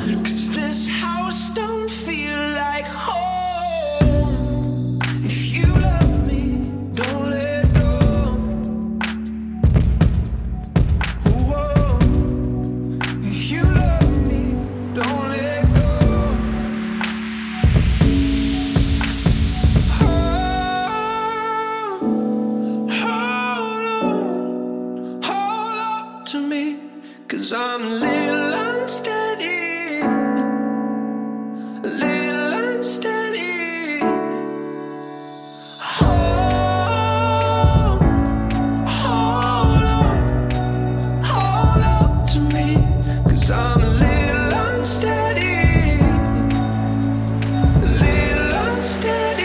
'Cause this house don't feel like home. If you love me, don't let go. Whoa. If you love me, don't let go. Hold on to me, 'cause I'm a little unsteady, a little unsteady. Hold on to me, 'cause I'm a little unsteady, a little unsteady.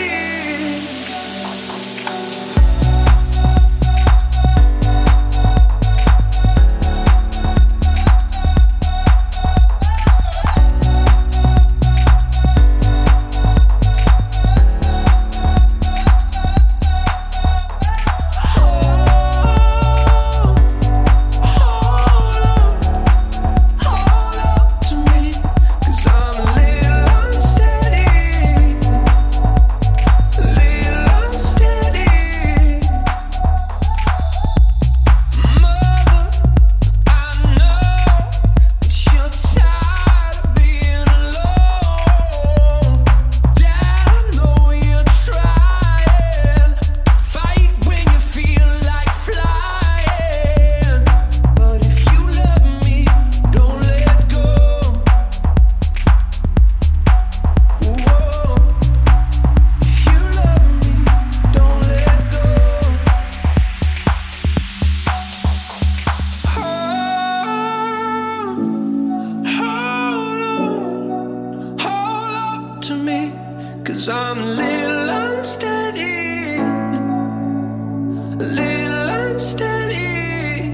Cause I'm a little unsteady, a little unsteady.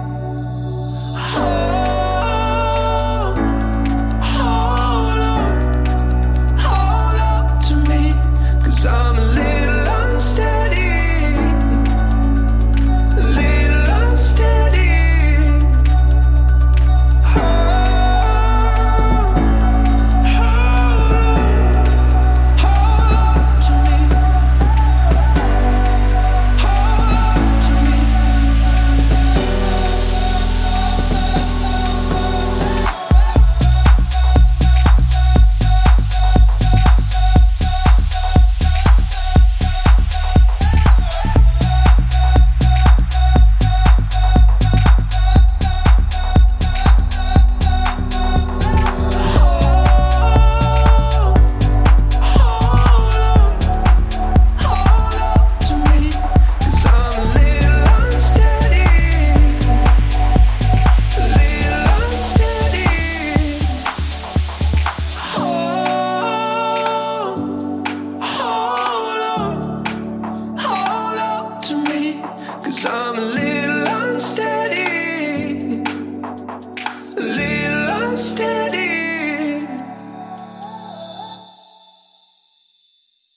Hold on to me, 'cause I'm a little unsteady, a little unsteady. Cause I'm a little unsteady, a little unsteady.